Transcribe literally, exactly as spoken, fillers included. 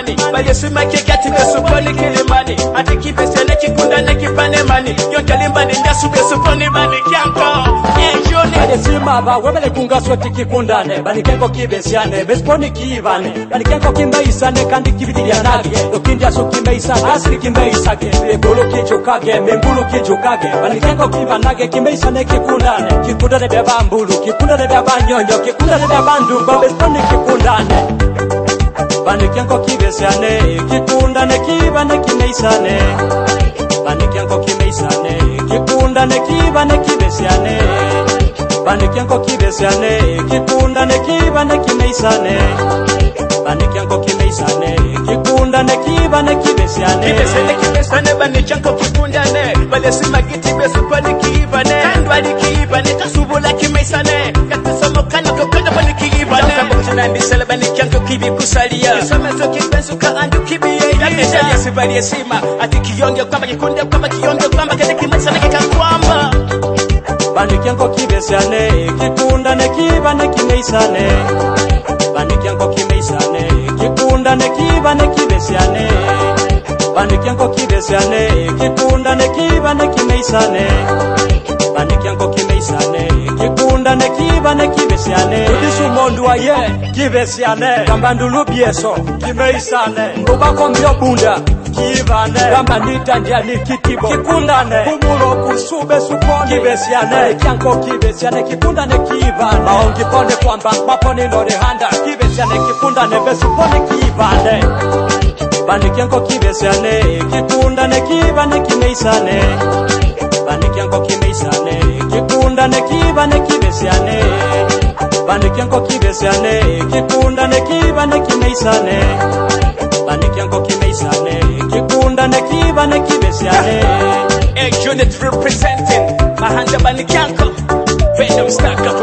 money. But you see my kick at the super killing money. I think keep it and keep on the keep on money. You're telling money that's super super money can't go. Sima ba webele kunga swati kikundane bani kenko kibesiane besponi kivane bani kenko kimeisane kandi kibidianage dokinja so kimeisane asli kimeisage ebolo kichokage membulu kichokage bani kenko kivanage kimeisane kikundane kikundane bya bambulu kikundane bya banyonyo kikundane bya bandu besponi kikundane bani kenko kibesiane kikundane kivane kimeisane bani kenko kimeisane kikundane kivane kibesiane bani kenko kibesiane kikundane kivane kimeisane bani kenko kimeisane kikundane kivane kibesiane kibesiane kibesiane bani kenko kikundane bale simagiti besupani kivane kandwali kivane kasubula kimeisane katisamo kana kokana bani kivane kabukina ndisele bani kenko kibikusalia somezo kibensuka andu kibiye yakishalia sibali sima ati kiyonge kwamba kikunde kwamba kiyonge kwamba kete kimeisane kikakwamba bani kenko kibesiane kikundane kivane kimeisane bani kenko kimeisane kikundane kivane kibesiane bani kenko kibesiane kikundane kivane kimeisane bani kenko kimeisane kikundane kivane kibesiane udisu mondu aye kibesiane kambandulu bieso kimeisane ngubako mbyo bunda kivane kamba nitanja nikitibo kikundane kumulo kusube supone kibesiane kyanko kibesiane kikundane kivane maongi pone kwamba mapone lore handa kibesiane kikundane besupone kivane bani kyanko kibesiane kikundane kivane kimeisane bani kyanko kimeisane kikundane kivane kibesiane bani kyanko kibesiane kikundane kivane kimeisane bani kyanko kimeisane kikundane kivane kibesiane a unit representing Mahanda bani kyanko Venom Staka